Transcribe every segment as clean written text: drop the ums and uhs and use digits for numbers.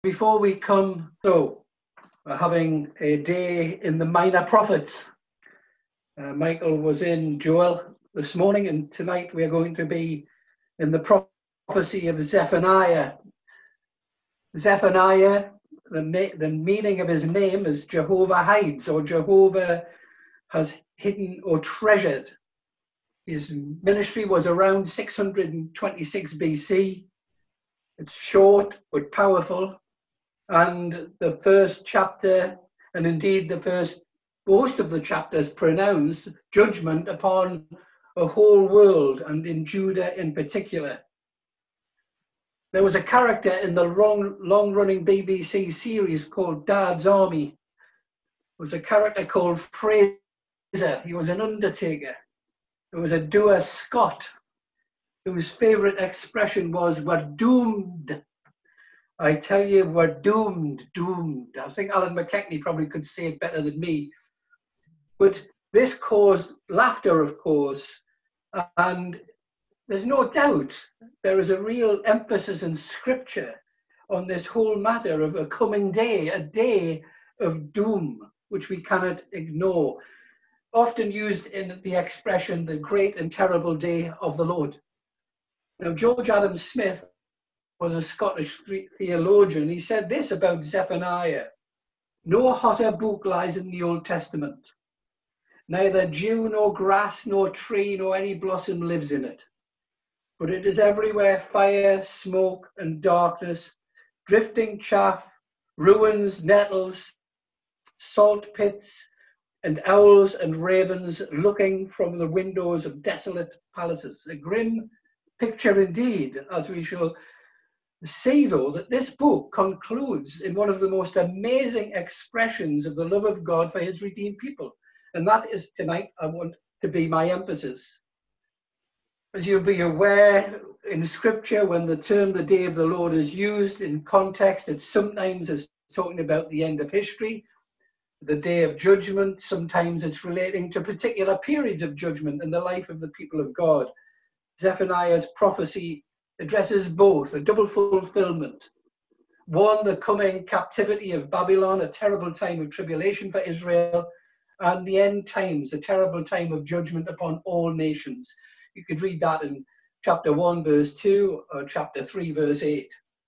Before we come, we're having a day in the Minor Prophets. Michael was in Joel this morning, and tonight we are going to be in the prophecy of Zephaniah. Zephaniah, the meaning of his name is Jehovah hides, or Jehovah has hidden or treasured. His ministry was around 626 BC. It's short but powerful. And the first chapter, and indeed most of the chapters, pronounce judgment upon a whole world, and in Judah in particular. There was a character in the long-running BBC series called Dad's Army. There was a character called Fraser. He was an undertaker. There was a doer Scott, whose favourite expression was, "We're doomed. I tell you, we're doomed, doomed." I think Alan McKechnie probably could say it better than me. But this caused laughter, of course, and there's no doubt there is a real emphasis in Scripture on this whole matter of a coming day, a day of doom, which we cannot ignore. Often used in the expression, the great and terrible day of the Lord. Now, George Adam Smith was a Scottish theologian. He said this about Zephaniah: "No hotter book lies in the Old Testament. Neither dew nor grass nor tree nor any blossom lives in it. But it is everywhere fire, smoke, and darkness, drifting chaff, ruins, nettles, salt pits, and owls and ravens looking from the windows of desolate palaces." A grim picture indeed, as we shall see, though, that this book concludes in one of the most amazing expressions of the love of God for his redeemed people. And that is tonight, I want to be my emphasis. As you'll be aware, in Scripture, when the term the day of the Lord is used in context, it's sometimes as talking about the end of history, the day of judgment. Sometimes it's relating to particular periods of judgment in the life of the people of God. Zephaniah's prophecy addresses both, a double fulfillment. One, the coming captivity of Babylon, a terrible time of tribulation for Israel, and the end times, a terrible time of judgment upon all nations. You could read that in chapter 1, verse 2, or chapter 3, verse 8.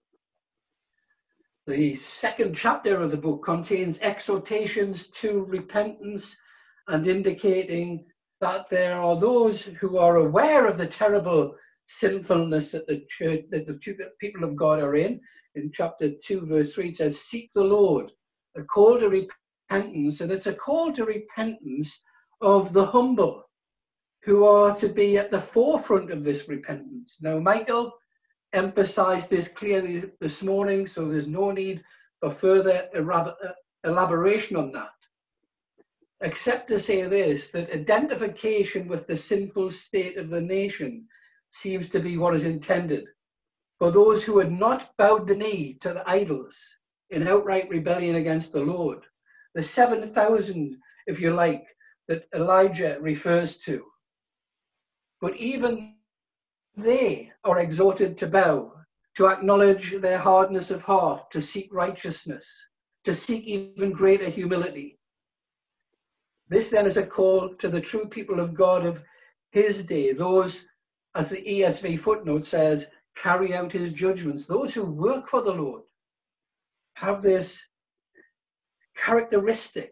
The second chapter of the book contains exhortations to repentance and indicating that there are those who are aware of the terrible sinfulness that the church, that the people of God are in. In chapter 2, verse 3, it says, "Seek the Lord," a call to repentance, and it's a call to repentance of the humble, who are to be at the forefront of this repentance. Now, Michael emphasized this clearly this morning, so there's no need for further elaboration on that, except to say this, that identification with the sinful state of the nation seems to be what is intended. For those who had not bowed the knee to the idols in outright rebellion against the Lord, the 7,000, if you like, that Elijah refers to. But even they are exhorted to bow, to acknowledge their hardness of heart, to seek righteousness, to seek even greater humility. This then is a call to the true people of God of his day, those, as the ESV footnote says, carry out his judgments. Those who work for the Lord have this characteristic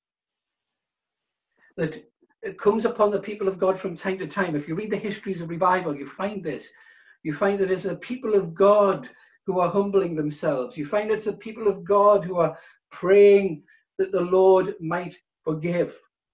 that it comes upon the people of God from time to time. If you read the histories of revival, you find this. You find that it's the people of God who are humbling themselves. You find it's the people of God who are praying that the Lord might forgive.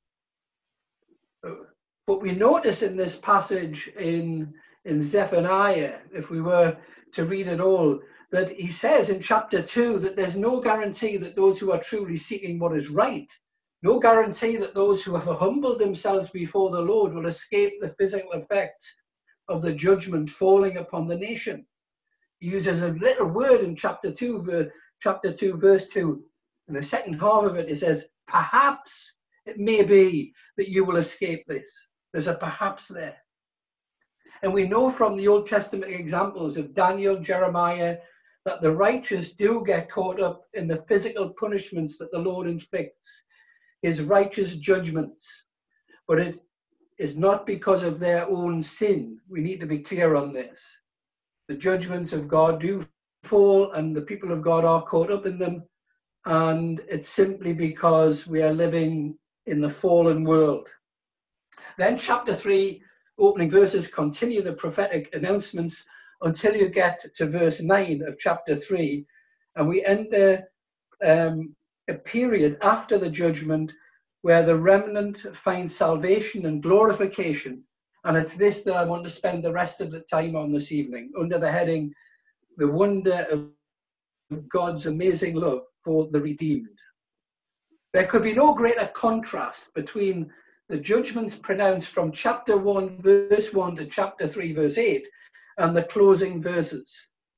But we notice in this passage in Zephaniah, if we were to read it all, that he says in chapter 2 that there's no guarantee that those who are truly seeking what is right, no guarantee that those who have humbled themselves before the Lord will escape the physical effects of the judgment falling upon the nation. He uses a little word in chapter 2, verse 2. In the second half of it, it says, "Perhaps it may be that you will escape this." There's a perhaps there. And we know from the Old Testament examples of Daniel, Jeremiah, that the righteous do get caught up in the physical punishments that the Lord inflicts, his righteous judgments. But it is not because of their own sin. We need to be clear on this. The judgments of God do fall, and the people of God are caught up in them. And it's simply because we are living in the fallen world. Then chapter 3, opening verses, continue the prophetic announcements until you get to verse 9 of chapter 3. And we enter a period after the judgment where the remnant finds salvation and glorification. And it's this that I want to spend the rest of the time on this evening, under the heading, The Wonder of God's Amazing Love for the Redeemed. There could be no greater contrast between the judgments pronounced from chapter 1, verse 1 to chapter 3, verse 8, and the closing verses.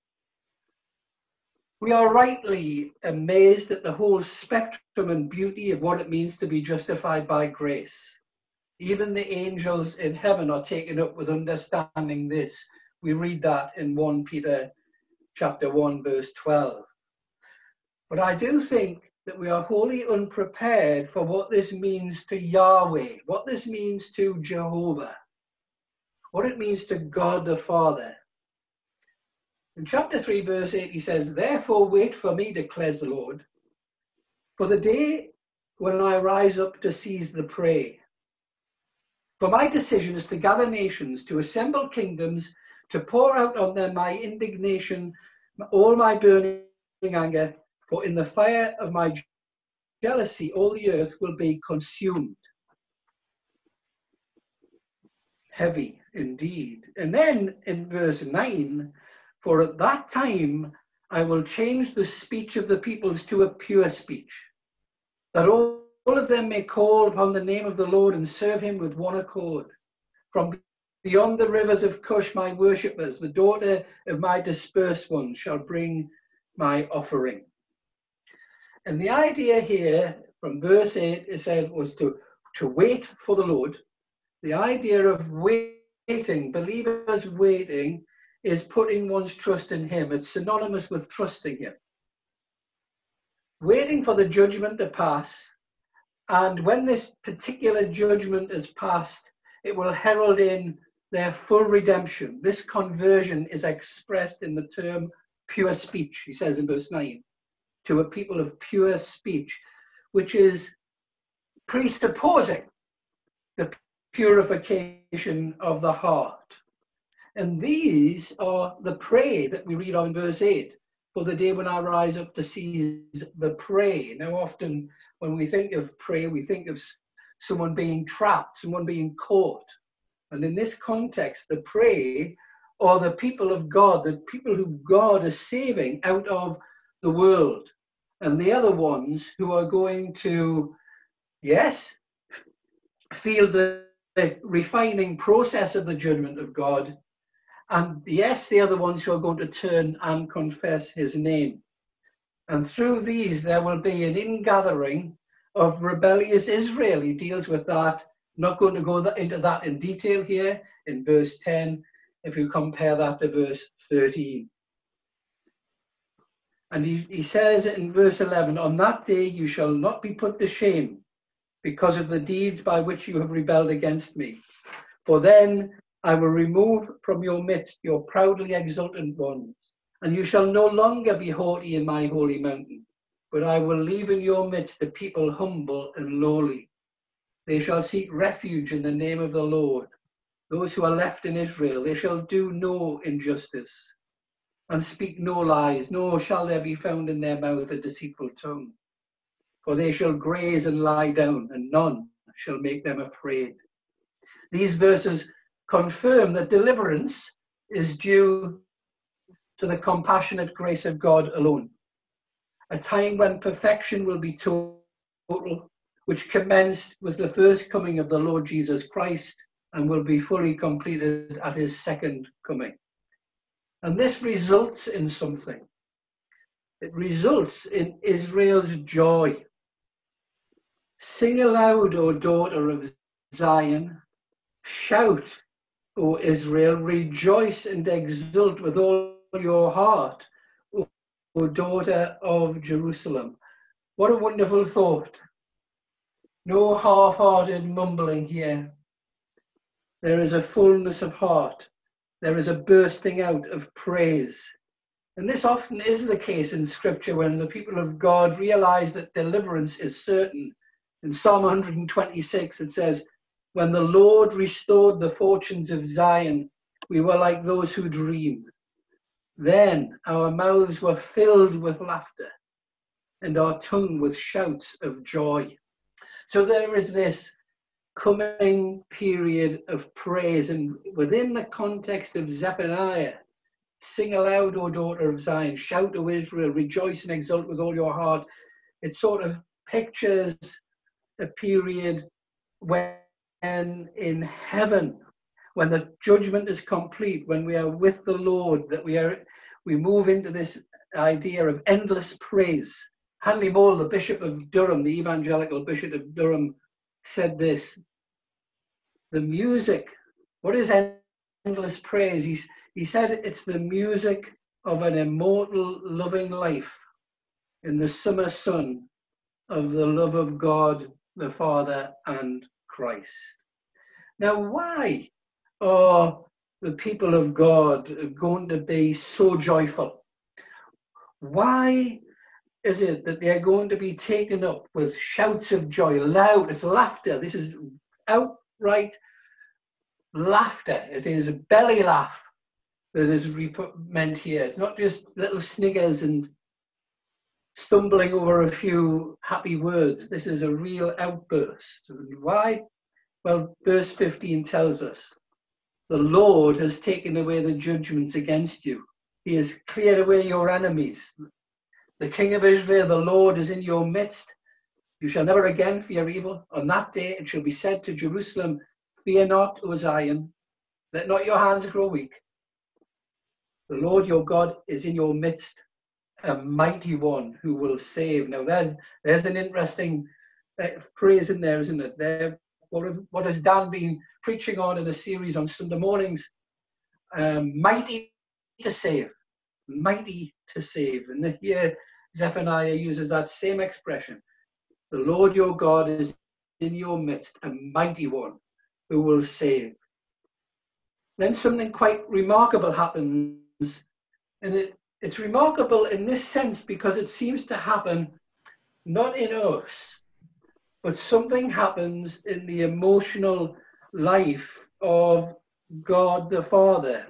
We are rightly amazed at the whole spectrum and beauty of what it means to be justified by grace. Even the angels in heaven are taken up with understanding this. We read that in 1 Peter chapter 1, verse 12. But I do think that we are wholly unprepared for what this means to Yahweh, what this means to Jehovah, what it means to God the Father. In chapter 3, verse 8, he says, "Therefore wait for me, declares the Lord, for the day when I rise up to seize the prey. For my decision is to gather nations, to assemble kingdoms, to pour out on them my indignation, all my burning anger, for in the fire of my jealousy all the earth will be consumed." Heavy indeed. And then in verse 9, "For at that time I will change the speech of the peoples to a pure speech, that all of them may call upon the name of the Lord and serve him with one accord. From beyond the rivers of Cush, my worshippers, the daughter of my dispersed ones, shall bring my offering." And the idea here from verse 8, it said, was to wait for the Lord. The idea of waiting, believers waiting, is putting one's trust in him. It's synonymous with trusting him. Waiting for the judgment to pass. And when this particular judgment is passed, it will herald in their full redemption. This conversion is expressed in the term pure speech, he says in verse 9, to a people of pure speech, which is presupposing the purification of the heart. And these are the prey that we read on verse 8, "For the day when I rise up to seize the prey." Now, often when we think of prey, we think of someone being trapped, someone being caught. And in this context, the prey are the people of God, the people who God is saving out of the world. And the other ones who are going to, yes, feel the refining process of the judgment of God. And yes, the other ones who are going to turn and confess his name. And through these, there will be an ingathering of rebellious Israel. He deals with that. I'm not going to go into that in detail here in verse 10, if you compare that to verse 13. And he says in verse 11, "On that day you shall not be put to shame because of the deeds by which you have rebelled against me. For then I will remove from your midst your proudly exultant ones, and you shall no longer be haughty in my holy mountain, but I will leave in your midst the people humble and lowly. They shall seek refuge in the name of the Lord. Those who are left in Israel, they shall do no injustice and speak no lies, nor shall there be found in their mouth a deceitful tongue. For they shall graze and lie down, and none shall make them afraid." These verses confirm that deliverance is due to the compassionate grace of God alone. A time when perfection will be total, which commenced with the first coming of the Lord Jesus Christ and will be fully completed at his second coming. And this results in something. It results in Israel's joy. "Sing aloud, O daughter of Zion. Shout, O Israel. Rejoice and exult with all your heart, daughter of Jerusalem. What a wonderful thought. No half-hearted mumbling here. There is a fullness of heart. There is a bursting out of praise. And this often is the case in Scripture when the people of God realize that deliverance is certain. In Psalm 126, it says, "When the Lord restored the fortunes of Zion, we were like those who dream. Then our mouths were filled with laughter and our tongue with shouts of joy." So there is this coming period of praise, and within the context of Zephaniah, sing aloud, O daughter of Zion, shout, O Israel, rejoice and exult with all your heart. It sort of pictures a period when in heaven, when the judgment is complete, when we are with the Lord, that we move into this idea of endless praise. Hanley Moore, the Bishop of Durham, the evangelical Bishop of Durham, said this: the music, what is endless praise? He said it's the music of an immortal loving life in the summer sun of the love of God, the Father and Christ. Now, why are the people of God going to be so joyful? Why is it that they're going to be taken up with shouts of joy, loud? It's laughter. This is outright laughter. It is a belly laugh that is meant here. It's not just little sniggers and stumbling over a few happy words. This is a real outburst. And why? Well, verse 15 tells us, the Lord has taken away the judgments against you. He has cleared away your enemies. The King of Israel, the Lord, is in your midst. You shall never again fear evil. On that day it shall be said to Jerusalem, fear not, O Zion, let not your hands grow weak. The Lord your God is in your midst, a mighty one who will save. Now there's an interesting phrase in there, isn't it? There, what has Dan been preaching on in a series on Sunday mornings? Mighty to save, mighty to save. And here Zephaniah uses that same expression. The Lord your God is in your midst, a mighty one who will save. Then something quite remarkable happens, and it's remarkable in this sense because it seems to happen not in us, but something happens in the emotional life of God the Father.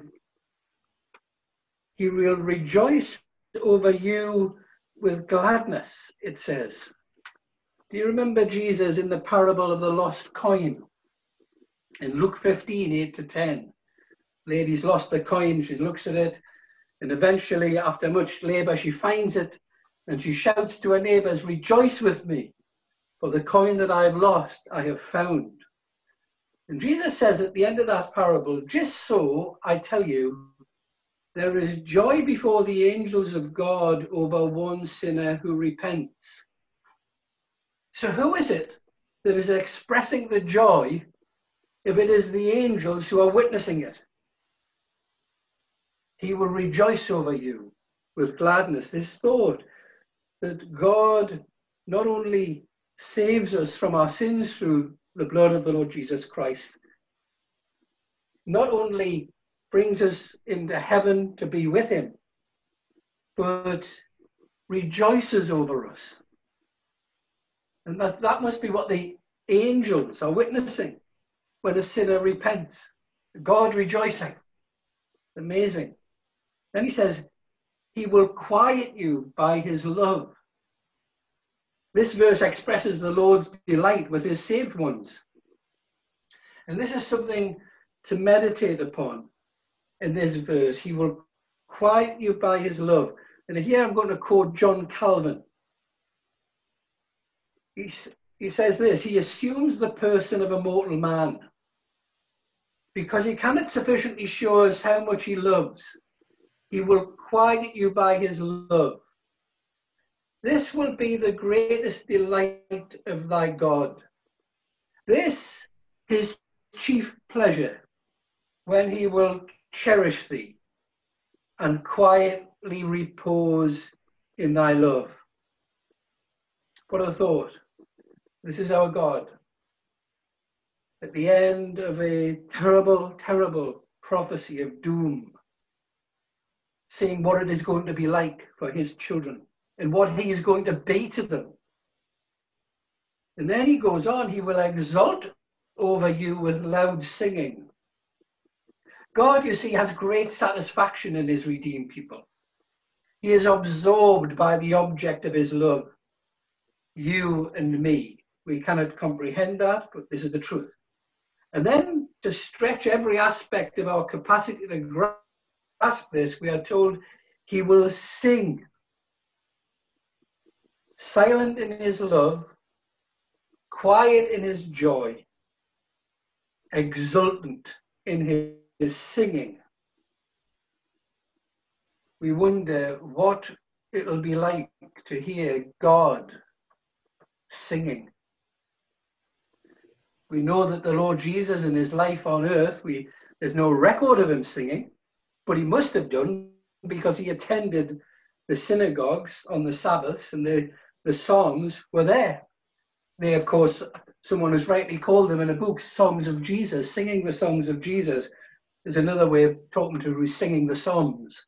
He will rejoice over you with gladness, it says. Do you remember Jesus in the parable of the lost coin? In Luke 15, 8-10. Lady's lost the coin, she looks at it, and eventually, after much labour, she finds it, and she shouts to her neighbours, rejoice with me, for the coin that I've lost, I have found. And Jesus says at the end of that parable, just so, I tell you, there is joy before the angels of God over one sinner who repents. So who is it that is expressing the joy if it is the angels who are witnessing it? He will rejoice over you with gladness. This thought that God not only saves us from our sins through the blood of the Lord Jesus Christ, not only brings us into heaven to be with him, but rejoices over us. And that must be what the angels are witnessing when a sinner repents. God rejoicing. Amazing. Then he says, he will quiet you by his love. This verse expresses the Lord's delight with his saved ones. And this is something to meditate upon in this verse. He will quiet you by his love. And here I'm going to quote John Calvin. He says this, he assumes the person of a mortal man because he cannot sufficiently show us how much he loves. He will quiet you by his love. This will be the greatest delight of thy God. This his chief pleasure, when he will cherish thee and quietly repose in thy love. What a thought. This is our God. At the end of a terrible, terrible prophecy of doom, saying what it is going to be like for his children and what he is going to be to them. And then he goes on, he will exult over you with loud singing. God, you see, has great satisfaction in his redeemed people. He is absorbed by the object of his love, you and me. We cannot comprehend that, but this is the truth. And then to stretch every aspect of our capacity to grasp this, we are told he will sing. Silent in his love, quiet in his joy, exultant in his singing. We wonder what it'll be like to hear God singing. We know that the Lord Jesus in his life on earth, there's no record of him singing, but he must have done because he attended the synagogues on the Sabbaths and the Psalms were there. They, of course, someone has rightly called them in a book, Songs of Jesus. Singing the songs of Jesus is another way of talking to singing the Psalms.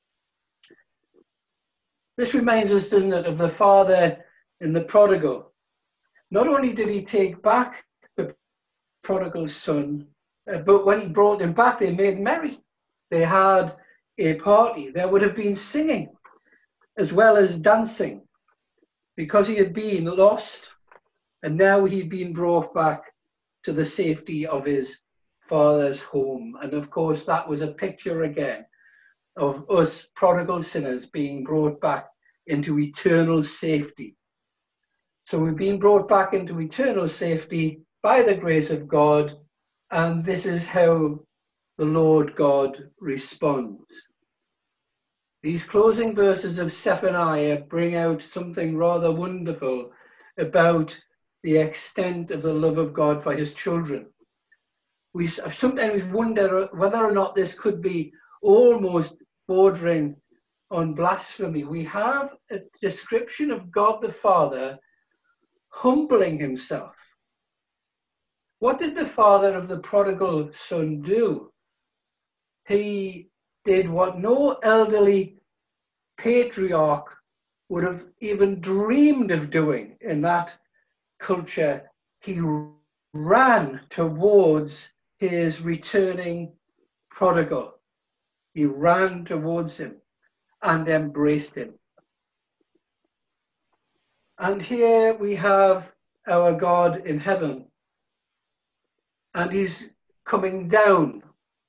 This reminds us, doesn't it, of the father in the prodigal. Not only did he take back the prodigal son, but when he brought him back, they made merry. They had a party. There would have been singing as well as dancing because he had been lost and now he'd been brought back to the safety of his father's home. And of course, that was a picture again of us prodigal sinners being brought back into eternal safety. So we've been brought back into eternal safety by the grace of God, and this is how the Lord God responds. These closing verses of Zephaniah bring out something rather wonderful about the extent of the love of God for his children. We sometimes wonder whether or not this could be almost bordering on blasphemy. We have a description of God the Father humbling himself. What did the father of the prodigal son do? He did what no elderly patriarch would have even dreamed of doing in that culture. He ran towards his returning prodigal. He ran towards him and embraced him. And here we have our God in heaven, and he's coming down.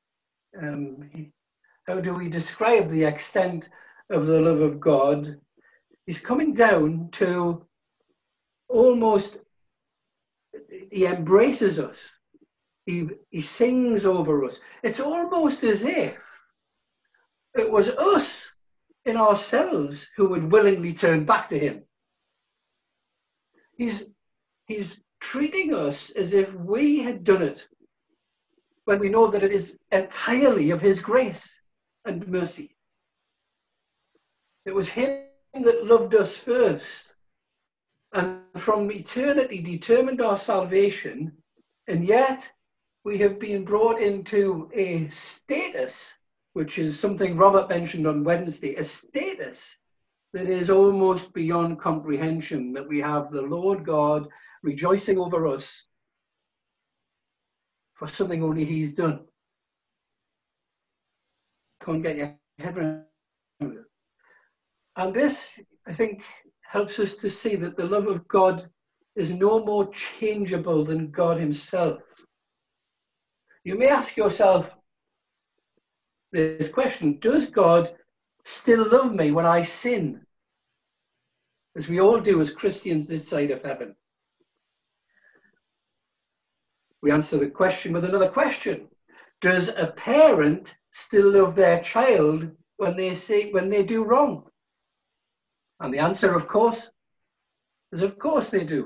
How do we describe the extent of the love of God? He's coming down to almost, he embraces us. He sings over us. It's almost as if it was us in ourselves who would willingly turn back to him. He's treating us as if we had done it, when we know that it is entirely of his grace and mercy. It was him that loved us first, and from eternity determined our salvation, and yet we have been brought into a status, which is something Robert mentioned on Wednesday, a status that is almost beyond comprehension, that we have the Lord God rejoicing over us for something only he's done. Can't get your head around it. And this, I think, helps us to see that the love of God is no more changeable than God himself. You may ask yourself this question: does God still love me when I sin? As we all do as Christians this side of heaven. We answer the question with another question. Does a parent still love their child when they do wrong? And the answer, of course, is of course they do.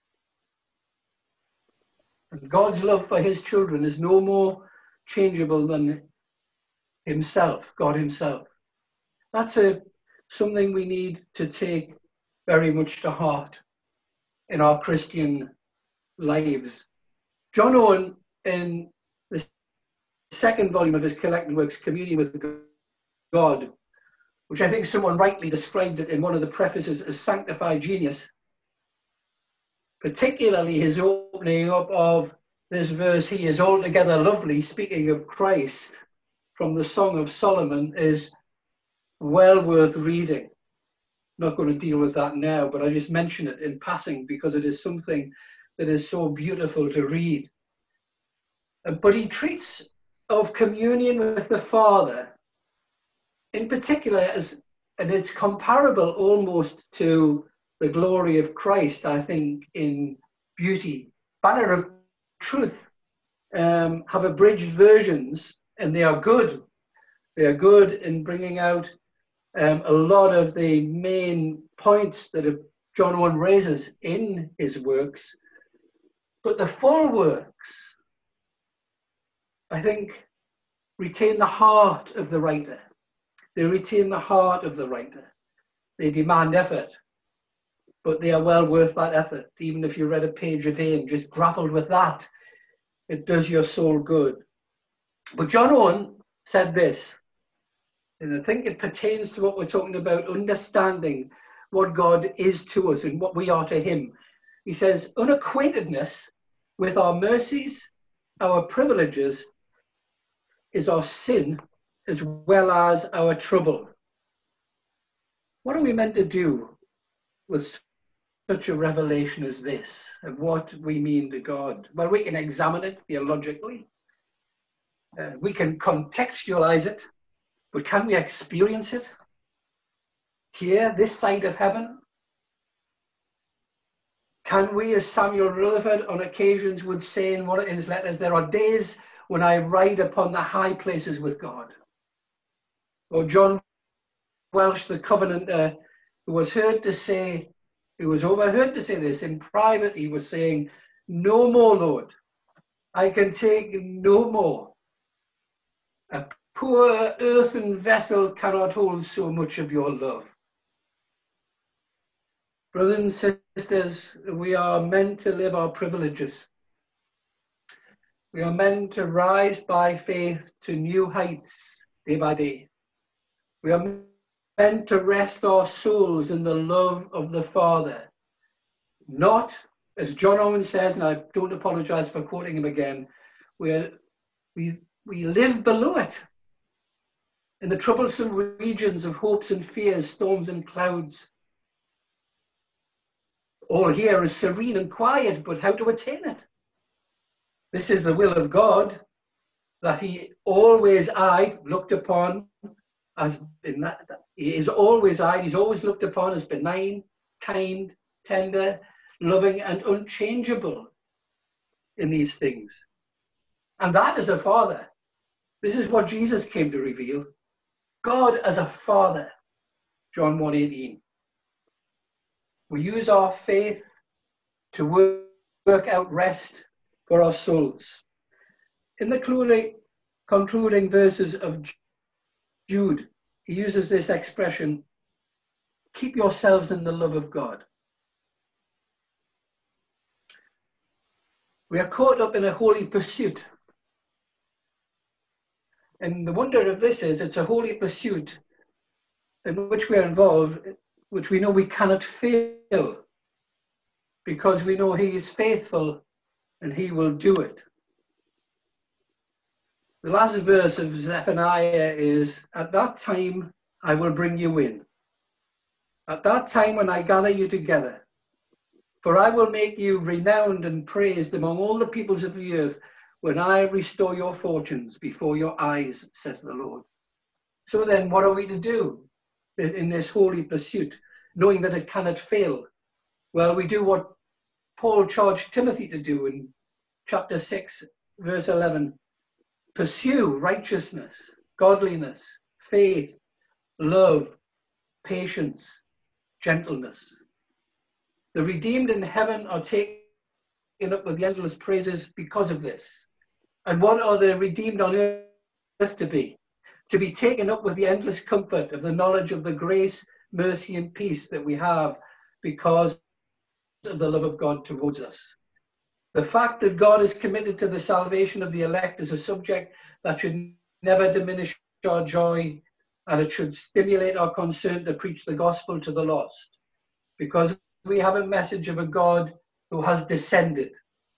And God's love for his children is no more changeable than himself, God himself. That's a something we need to take very much to heart in our Christian lives. John Owen, in the second volume of his collected works, Communion with God, which I think someone rightly described it in one of the prefaces as sanctified genius, particularly his opening up of this verse, "He is altogether lovely," speaking of Christ from the Song of Solomon, is well worth reading. I'm not going to deal with that now, but I just mention it in passing because it is something that is so beautiful to read. But he treats of communion with the Father in particular as, and it's comparable almost to the glory of Christ, I think, in beauty. Banner of Truth have abridged versions, and they are good. They are good in bringing out a lot of the main points that John Owen raises in his works. But the full works, I think, retain the heart of the writer. They retain the heart of the writer. They demand effort, but they are well worth that effort. Even if you read a page a day and just grappled with that, it does your soul good. But John Owen said this, and I think it pertains to what we're talking about, understanding what God is to us and what we are to him. He says, unacquaintedness with our mercies, our privileges, is our sin as well as our trouble. What are we meant to do with such a revelation as this of what we mean to God? Well, we can examine it theologically. We can contextualize it, but can we experience it here, this side of heaven? Can we, as Samuel Rutherford on occasions would say in one of his letters, there are days when I ride upon the high places with God? Or John Welsh, the Covenanter, who was overheard to say this in private, he was saying, no more, Lord, I can take no more. A poor earthen vessel cannot hold so much of your love. Brothers and sisters, we are meant to live our privileges. We are meant to rise by faith to new heights day by day. We are meant to rest our souls in the love of the Father. Not, as John Owen says, and I don't apologize for quoting him again, we live below it, in the troublesome regions of hopes and fears, storms and clouds. All here is serene and quiet, but how to attain it? This is the will of God, that he always eyed, looked upon as, he is always eyed, he's always looked upon as benign, kind, tender, loving, and unchangeable in these things. And that is a Father. This is what Jesus came to reveal. God as a Father, John 1:18. We use our faith to work out rest for our souls. In the concluding verses of Jude, he uses this expression, keep yourselves in the love of God. We are caught up in a holy pursuit. And the wonder of this is it's a holy pursuit in which we are involved, which we know we cannot fail because we know he is faithful and he will do it. The last verse of Zephaniah is, at that time I will bring you in. At that time when I gather you together, for I will make you renowned and praised among all the peoples of the earth when I restore your fortunes before your eyes, says the Lord. So then what are we to do in this holy pursuit, knowing that it cannot fail? Well, we do what Paul charged Timothy to do in chapter 6, verse 11. Pursue righteousness, godliness, faith, love, patience, gentleness. The redeemed in heaven are taken up with the endless praises because of this. And what are the redeemed on earth to be? To be taken up with the endless comfort of the knowledge of the grace mercy and peace that we have because of the love of God towards us. The fact that God is committed to the salvation of the elect is a subject that should never diminish our joy, and it should stimulate our concern to preach the gospel to the lost, because we have a message of a God who has descended.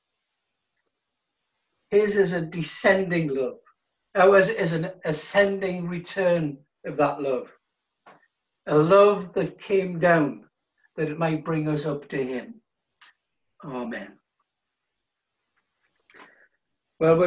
His is a descending love. Ours is an ascending return of that love. A love that came down that it might bring us up to him. Amen. Well,